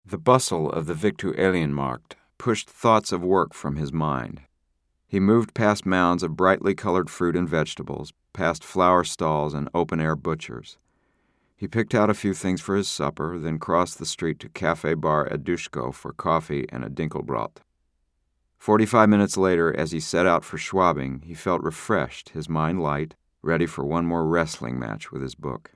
The bustle of the Viktualienmarkt pushed thoughts of work from his mind. He moved past mounds of brightly colored fruit and vegetables, past flower stalls and open-air butchers. He picked out a few things for his supper, then crossed the street to Cafe Bar Edushko for coffee and a Dinkelbrot. 45 minutes later, as he set out for Schwabing, he felt refreshed, his mind light, ready for one more wrestling match with his book.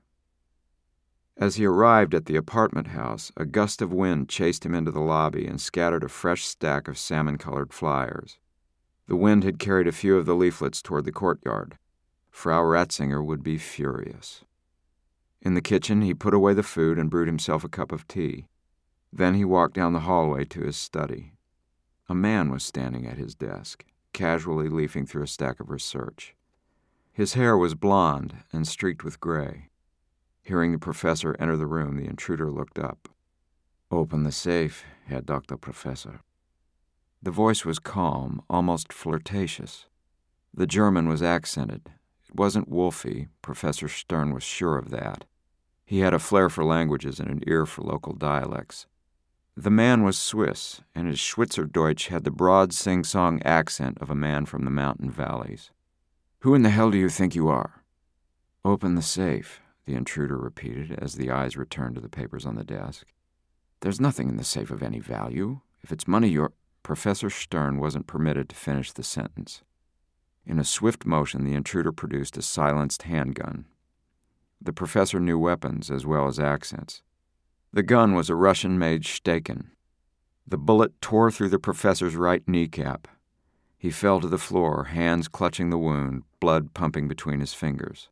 As he arrived at the apartment house, a gust of wind chased him into the lobby and scattered a fresh stack of salmon-colored flyers. The wind had carried a few of the leaflets toward the courtyard. Frau Ratzinger would be furious. In the kitchen, he put away the food and brewed himself a cup of tea. Then he walked down the hallway to his study. A man was standing at his desk, casually leafing through a stack of research. His hair was blonde and streaked with gray. Hearing the professor enter the room, the intruder looked up. "Open the safe, Herr Dr. Professor." The voice was calm, almost flirtatious. The German was accented. It wasn't Wolfie, Professor Stern was sure of that. He had a flair for languages and an ear for local dialects. The man was Swiss, and his Schweizerdeutsch had the broad sing-song accent of a man from the mountain valleys. "Who in the hell do you think you are?" "Open the safe," the intruder repeated as the eyes returned to the papers on the desk. "There's nothing in the safe of any value. If it's money you're—" Professor Stern wasn't permitted to finish the sentence. In a swift motion, the intruder produced a silenced handgun. The professor knew weapons as well as accents. The gun was a Russian-made Steichen. The bullet tore through the professor's right kneecap. He fell to the floor, hands clutching the wound, blood pumping between his fingers.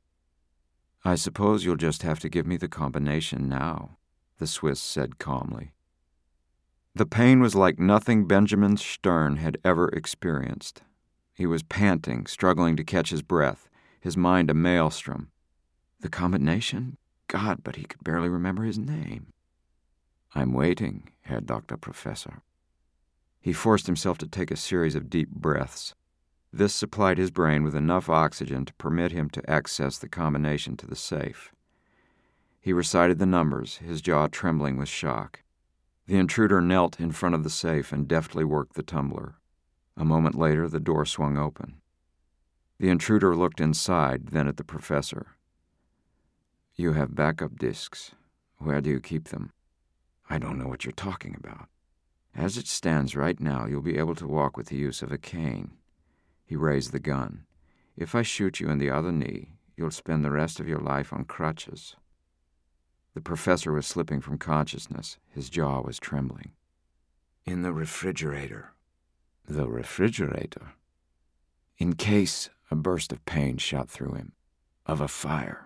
"I suppose you'll just have to give me the combination now," the Swiss said calmly. The pain was like nothing Benjamin Stern had ever experienced. He was panting, struggling to catch his breath, his mind a maelstrom. The combination? God, but he could barely remember his name. "I'm waiting, Herr Dr. Professor." He forced himself to take a series of deep breaths. This supplied his brain with enough oxygen to permit him to access the combination to the safe. He recited the numbers, his jaw trembling with shock. The intruder knelt in front of the safe and deftly worked the tumbler. A moment later, the door swung open. The intruder looked inside, then at the professor. "You have backup discs. Where do you keep them?" "I don't know what you're talking about." "As it stands right now, you'll be able to walk with the use of a cane." He raised the gun. "If I shoot you in the other knee, you'll spend the rest of your life on crutches." The professor was slipping from consciousness. His jaw was trembling. "In the refrigerator." "The refrigerator?" "In case," a burst of pain shot through him, "of a fire."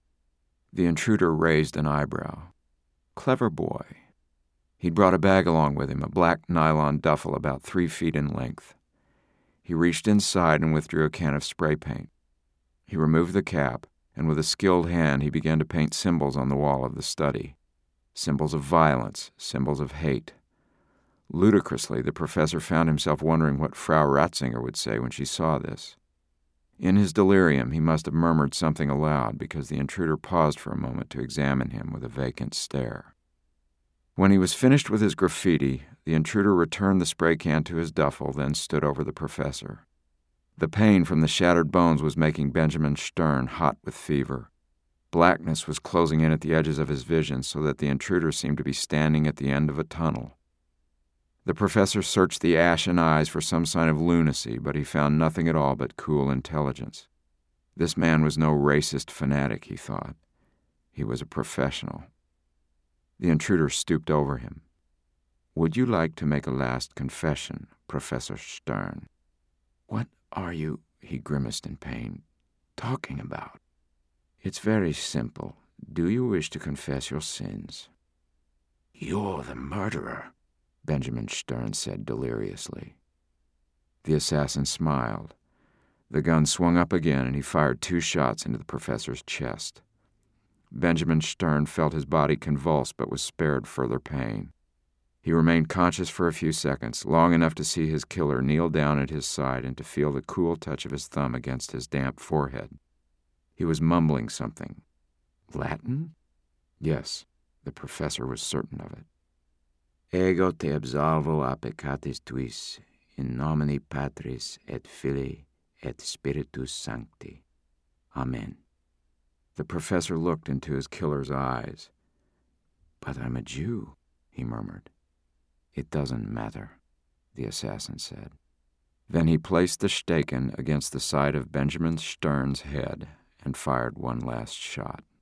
The intruder raised an eyebrow. Clever boy. He'd brought a bag along with him, a black nylon duffel about 3 feet in length. He reached inside and withdrew a can of spray paint. He removed the cap, and with a skilled hand he began to paint symbols on the wall of the study. Symbols of violence, symbols of hate. Ludicrously, the professor found himself wondering what Frau Ratzinger would say when she saw this. In his delirium, he must have murmured something aloud because the intruder paused for a moment to examine him with a vacant stare. When he was finished with his graffiti, the intruder returned the spray can to his duffel, then stood over the professor. The pain from the shattered bones was making Benjamin Stern hot with fever. Blackness was closing in at the edges of his vision so that the intruder seemed to be standing at the end of a tunnel. The professor searched the ashen eyes for some sign of lunacy, but he found nothing at all but cool intelligence. This man was no racist fanatic, he thought. He was a professional. The intruder stooped over him. "Would you like to make a last confession, Professor Stern?" "What are you," he grimaced in pain, "talking about?" "It's very simple. Do you wish to confess your sins?" "You're the murderer," Benjamin Stern said deliriously. The assassin smiled. The gun swung up again, and he fired 2 shots into the professor's chest. Benjamin Stern felt his body convulse but was spared further pain. He remained conscious for a few seconds, long enough to see his killer kneel down at his side and to feel the cool touch of his thumb against his damp forehead. He was mumbling something. Latin? Yes, the professor was certain of it. Ego te absolvo a peccatis tuis, in nomine Patris et Filii et Spiritus Sancti. Amen. The professor looked into his killer's eyes. But I'm a Jew, he murmured. It doesn't matter, the assassin said. Then he placed the Stecken against the side of Benjamin Stern's head and fired one last shot.